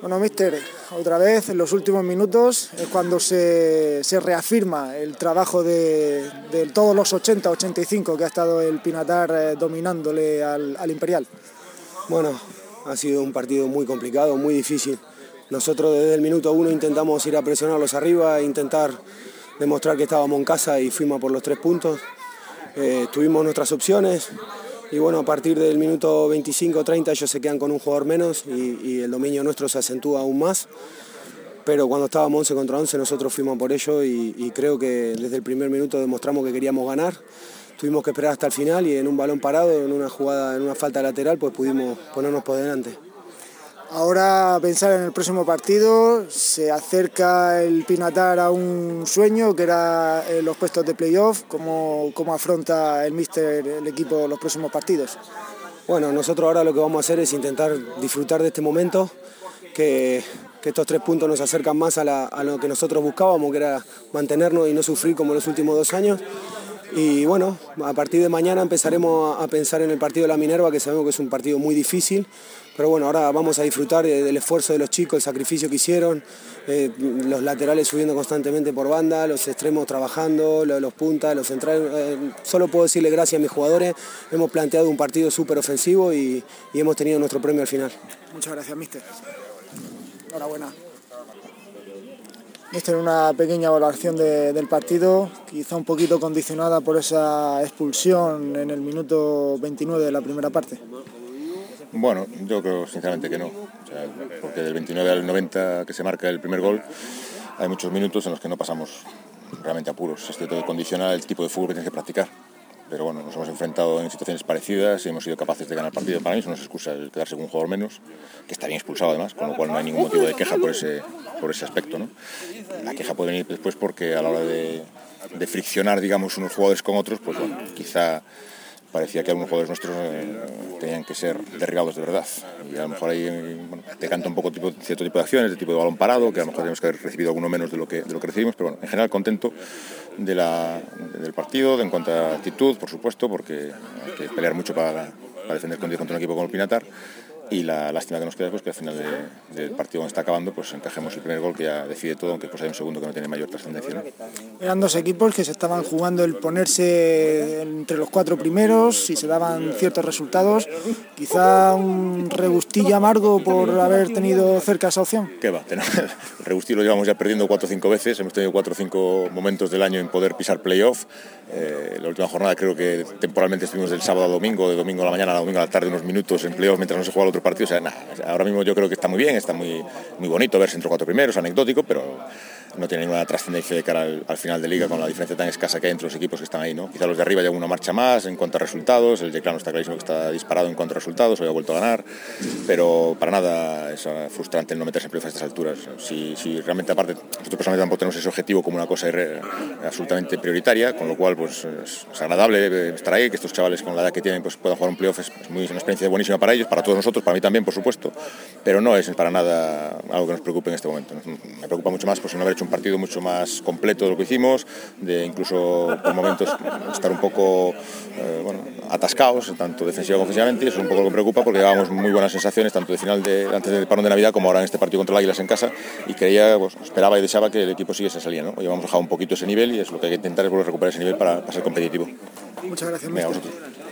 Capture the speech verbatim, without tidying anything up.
Bueno, míster, otra vez en los últimos minutos es cuando se, se reafirma el trabajo de, de todos los ochenta ochenta y cinco que ha estado el Pinatar eh, dominándole al, al Imperial. Bueno, ha sido un partido muy complicado, muy difícil. Nosotros desde el minuto uno intentamos ir a presionarlos arriba, intentar demostrar que estábamos en casa y fuimos por los tres puntos. Eh, tuvimos nuestras opciones. Y bueno, a partir del minuto veinticinco treinta ellos se quedan con un jugador menos y, y el dominio nuestro se acentúa aún más. Pero cuando estábamos once contra once nosotros fuimos por ello y, y creo que desde el primer minuto demostramos que queríamos ganar. Tuvimos que esperar hasta el final y en un balón parado, en una jugada, en una falta lateral, pues pudimos ponernos por delante. Ahora pensar en el próximo partido, se acerca el Pinatar a un sueño que era los puestos de playoff. ¿Cómo, cómo afronta el míster, el equipo, los próximos partidos? Bueno, nosotros ahora lo que vamos a hacer es intentar disfrutar de este momento, que, que estos tres puntos nos acercan más a, la, a lo que nosotros buscábamos, que era mantenernos y no sufrir como los últimos dos años. Y bueno, a partir de mañana empezaremos a pensar en el partido de la Minerva, que sabemos que es un partido muy difícil, pero bueno, ahora vamos a disfrutar del esfuerzo de los chicos, el sacrificio que hicieron, eh, los laterales subiendo constantemente por banda, los extremos trabajando, los, los puntas, los centrales. Eh, solo puedo decirle gracias a mis jugadores, hemos planteado un partido súper ofensivo y, y hemos tenido nuestro premio al final. Muchas gracias, míster. Enhorabuena. Míster, una pequeña valoración de, del partido, quizá un poquito condicionada por esa expulsión en el minuto veintinueve de la primera parte. Bueno, yo creo sinceramente que no, o sea, porque del veintinueve al noventa que se marca el primer gol, hay muchos minutos en los que no pasamos realmente apuros. Esto te condiciona el tipo de fútbol que tienes que practicar. Pero bueno, nos hemos enfrentado en situaciones parecidas y hemos sido capaces de ganar el partido. Para mí eso no es excusa el quedarse con un jugador menos, que está bien expulsado además, con lo cual no hay ningún motivo de queja por ese, por ese aspecto, ¿no? La queja puede venir después porque a la hora de, de friccionar, digamos, unos jugadores con otros, pues bueno, quizá parecía que algunos jugadores nuestros eh, tenían que ser derribados de verdad. Y a lo mejor ahí bueno, te canta un poco tipo, cierto tipo de acciones, de tipo de balón parado, que a lo mejor tenemos que haber recibido alguno menos de lo que, de lo que recibimos, pero bueno, en general contento de la, del partido, de, en cuanto a actitud, por supuesto, porque hay que pelear mucho para, para defender contra un equipo como el Pinatar. Y la lástima que nos queda es pues, que al final de, del partido donde está acabando pues encajemos el primer gol que ya decide todo, aunque pues hay un segundo que no tiene mayor trascendencia, ¿no? Eran dos equipos que se estaban jugando el ponerse entre los cuatro primeros y se daban ciertos resultados. Quizá un regustillo amargo por haber tenido cerca esa opción. ¿Qué va? El regustillo lo llevamos ya perdiendo cuatro o cinco veces, hemos tenido cuatro o cinco momentos del año en poder pisar playoff. Eh, la última jornada creo que temporalmente estuvimos del sábado a domingo, de domingo a la mañana a domingo a la tarde unos minutos en playoff mientras no se jugaba el otro partido. O sea, nada, ahora mismo yo creo que está muy bien, está muy, muy bonito verse entre cuatro primeros, anecdótico, pero no tiene ninguna trascendencia de cara al, al final de liga con la diferencia tan escasa que hay entre los equipos que están ahí, ¿no? Quizá los de arriba llevan una marcha más en cuanto a resultados, el de Clano está clarísimo que está disparado en cuanto a resultados, hoy ha vuelto a ganar, pero para nada es frustrante el no meterse en playoff a estas alturas. Si, si realmente aparte, nosotros personalmente tampoco tenemos ese objetivo como una cosa irre, absolutamente prioritaria, con lo cual pues es, es agradable estar ahí, que estos chavales con la edad que tienen pues puedan jugar un playoff, es, es, muy, es una experiencia buenísima para ellos, para todos nosotros, para mí también por supuesto, pero no es para nada algo que nos preocupe en este momento. Me preocupa mucho más pues no haber hecho un partido mucho más completo de lo que hicimos, de incluso por momentos estar un poco eh, bueno, atascados, tanto defensiva como ofensivamente, y eso es un poco lo que me preocupa porque llevábamos muy buenas sensaciones tanto de final de, antes del parón de Navidad como ahora en este partido contra el Águilas en casa, y creía, pues, esperaba y deseaba que el equipo siguiese esa línea, ¿no? Hoy hemos bajado un poquito ese nivel y es lo que hay que intentar es volver a recuperar ese nivel para, para ser competitivo. Muchas gracias. Venga, vosotros.